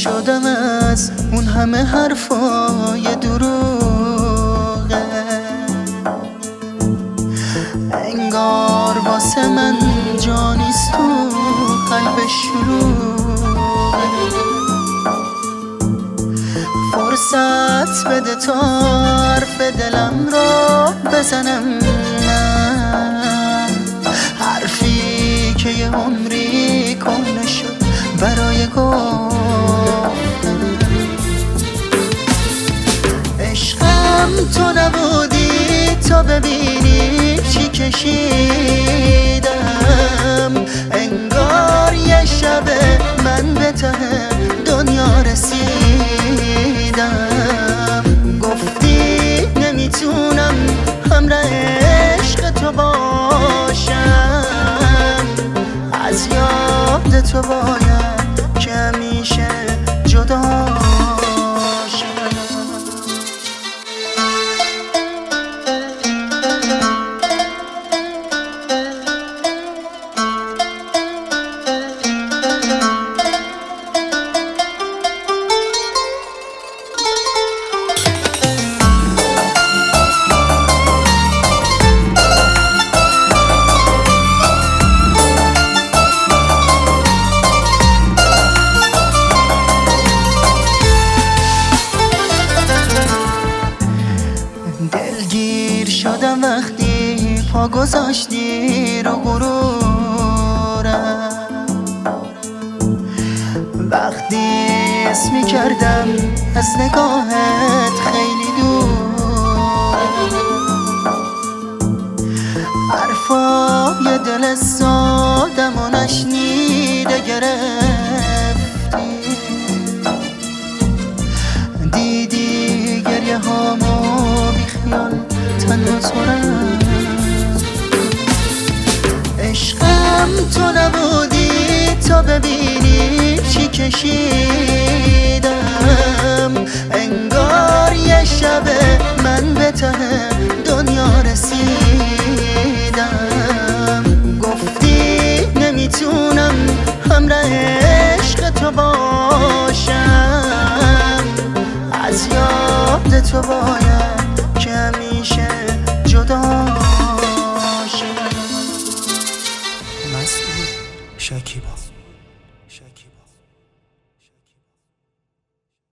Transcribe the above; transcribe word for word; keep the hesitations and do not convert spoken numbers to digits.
شدم از اون همه حرفای دروغه، انگار واسه من جا نیست تو قلب شلوغه. فرصت بده تا حرف دلم رو بزنم، من حرفی که یه عمری کهنه شد برای گفتن. عشقم تو نبودی تا ببینی چی کشیدم، انگار یه شب من به ته دنیا رسیدم. گفتی نمیتونم همراه عشق تو باشم، از یاد تو باید که همیشه جدا شم. دلگیر شدم وقتی پا گذاشتی رو غرورم، وقتی اسمی کردم از نگاهت خیلی دور. حرفای دل سادم و نشنیده گرفتی، دیدی گریه هامو بیخیال تنها تورم. عشقم تو نبودی تا ببینی چی کشیدم، انگار یه شب من به ته دنیا رسیدم. گفتی نمیتونم همراه عشق تو باشم، از یاد تو باید